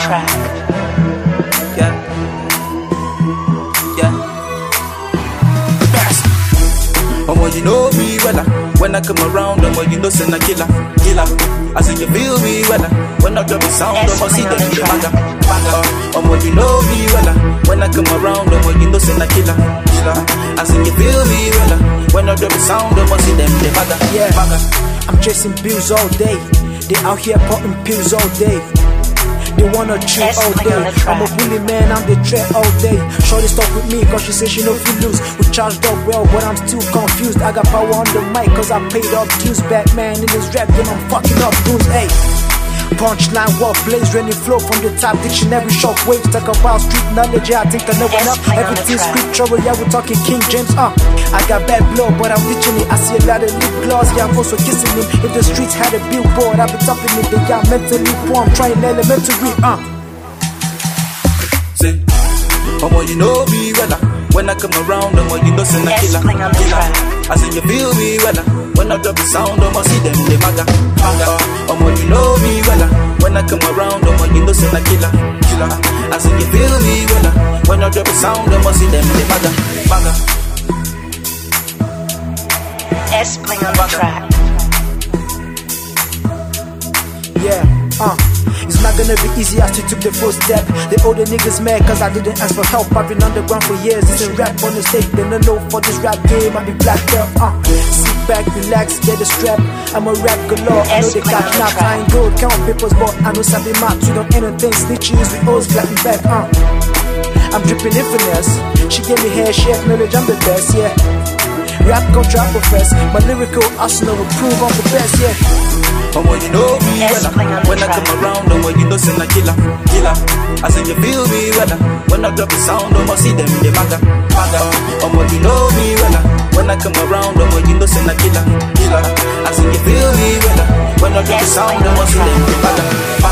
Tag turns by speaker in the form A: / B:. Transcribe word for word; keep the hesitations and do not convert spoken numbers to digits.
A: track.
B: Yeah. Yeah. Best. Oh, you know me well. When I come around, oh, you know, send a killer, killer. I say you feel me well. When I drop the sound, oh, see them in the maga, maga. Oh, you know me well. When I come around, oh, you know, send a killer, killer. I say you feel me well. When I drop the sound, oh, see them in the maga,
C: yeah.
B: Maga.
C: I'm chasing bills all day. They out here popping pills all day. They wanna cheat all day. I'm a bully man, I'm the threat all day. Shorty stuck with me cause she says she know if you lose. We charged up well, but I'm still confused. I got power on the mic cause I paid up dues. Batman in this rap game, I'm fucking up dudes. Hey, punchline, walk, blaze, rainy flow from the top. Dictionary, shock waves, talk about street knowledge. Yeah, I think I know enough. Everything's scriptural, yeah, we're talking King James. Uh, I got bad blood, but I'm ditching it. I see a lot of lip gloss, yeah, I'm also kissing him. If the streets had a billboard, I'd be topping it. They got mentally poor, I'm trying elementary. Uh.
B: Say, oh, you know me well. When I come around, oh, you know, send a killer, killer. I say you feel me well. When I drop the sound, oh, see them in the maga, maga. Oh, you know me well. When I come around, oh, you know, send a killer, killer. I say you feel me well. When I drop the sound, oh, see them in the maga, maga.
A: S-Bling on the track.
C: Yeah, uh. It's not gonna be easy as you took the first step. The older niggas mad cause I didn't ask for help. I've been underground for years, it's a rap on the stage. They don't know for this rap game, I be blacked up. Uh. Sit back, relax, get a strap. I'm a rap galore, I know they catch naps. I ain't good, count papers, but I know sabi maps. We don't entertain snitches, we always flatten back. Uh. I'm dripping in finesse. She gave me hair, she acknowledge I'm the best, yeah. Rap culture I profess, my lyrical arsenal will prove I'm the best, yeah.
B: Oh, you know me well. When I come around, oh, you know, send a killer, killer. I say you feel me well. When I drop the sound, oh, see them in the maga, maga. Oh, you know me well. When I come around, oh, you know, send a killer, killer. I say you feel me well. When I drop the sound, oh, see them in the maga, maga.